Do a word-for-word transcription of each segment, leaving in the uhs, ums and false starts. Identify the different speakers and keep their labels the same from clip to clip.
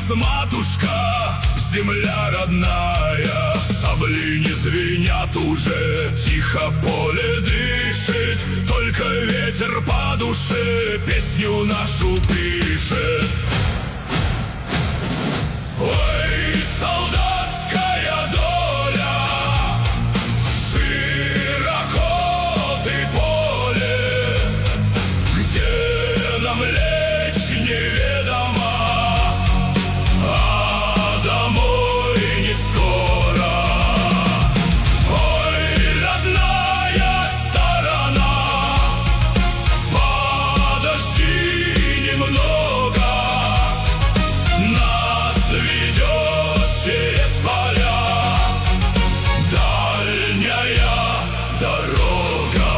Speaker 1: матушка, земля родная. Сабли не звенят уже, тихо поле дышит, только ветер по душе песню нашу пишет. Ой, солдатская доля, широко ты поле, где нам лечь неведомо, а домой не скоро. Ой, родная сторона, подожди немного, нас ведет через поля дальняя дорога.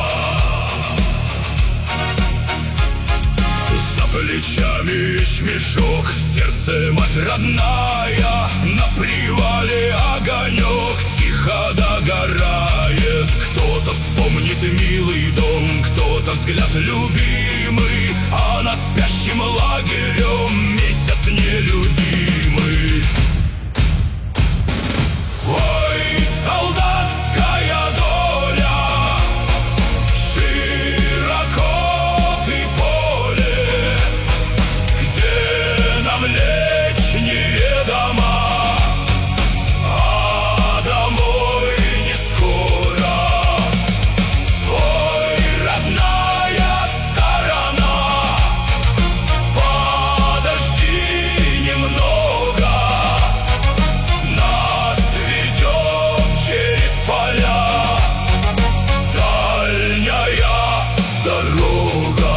Speaker 1: За плечами мешок, в сердце мать родная, на привале огонек тихо догорает. Кто-то вспомнит милый дом, кто-то взгляд любимый, а над спящим лагерем месяц нелюдимый. Ой, солдатская доля, широко ты поле, где нам лечь неведомо, а домой не скоро. Ой, родная сторона, подожди немного, нас ведет через поля дальняя дорога.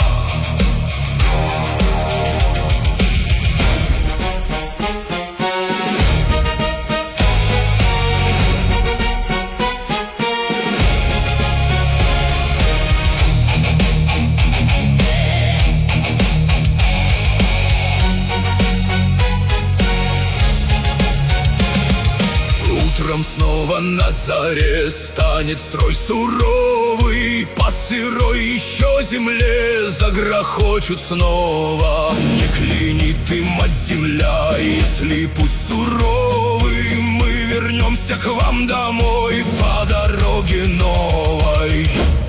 Speaker 1: Утром снова на заре станет строй суровый, по сырой еще земле загрохочут снова. Не клини ты, мать земля, если путь суровый, мы вернемся к вам домой по дороге новой.